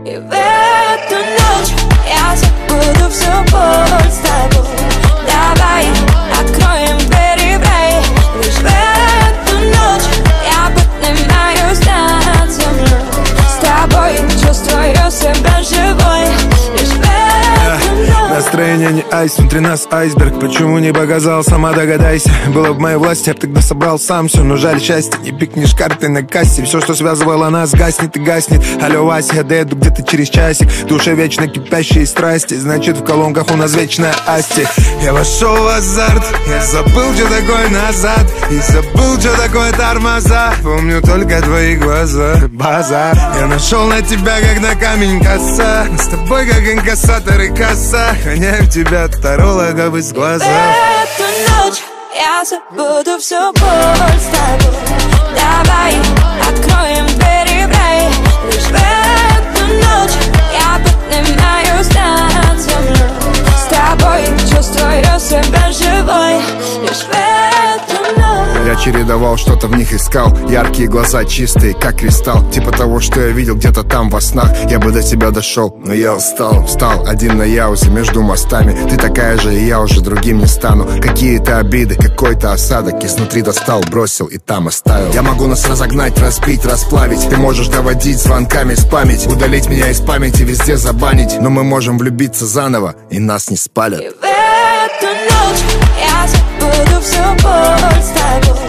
И в эту ночь я забуду всю боль с тобой. Давай откроем двери в рай. Лишь в эту ночь я поднимаюсь над землей. С тобой чувствую себя живой. Лишь в эту ночь. Настроение не айс, внутри нас айсберг. Почему не показал, сама догадайся. Было в моей власти, я б тогда собрал сам все. Но жаль счастье, не пикнешь карты на кассе. Все, что связывало нас, гаснет и гаснет. Алло, Вася, я доеду где-то через часик. В душе вечно кипящие страсти. Значит, в колонках у нас вечная асти. Я вошел в азарт, я забыл, что такое назад. И забыл, что такое тормоза. Помню только твои глаза, базар. Я нашел на тебя, как на камень коса. С тобой, как инкассатор и касса. Гоняю тебя таролога из глаза. В эту ночь я забуду всю боль с тобой. Давай откроем двери в рай. Лишь в эту ночь я поднимаюсь над землей. С тобой чувствую себя живой. Лишь в эту ночь. Я чередовал, что-то в них искал. Яркие глаза, чистые, как кристалл. Типа того, что я видел где-то там во снах. Я бы до тебя дошел, но я устал. Встал один на яузе между мостами. Ты такая же, и я уже другим не стану. Какие-то обиды, какой-то осадок. Изнутри достал, бросил и там оставил. Я могу нас разогнать, разбить, расплавить. Ты можешь доводить звонками, спамить. Удалить меня из памяти, везде забанить. Но мы можем влюбиться заново, и нас не спалят. И в эту ночь я забуду всю боль с тобой.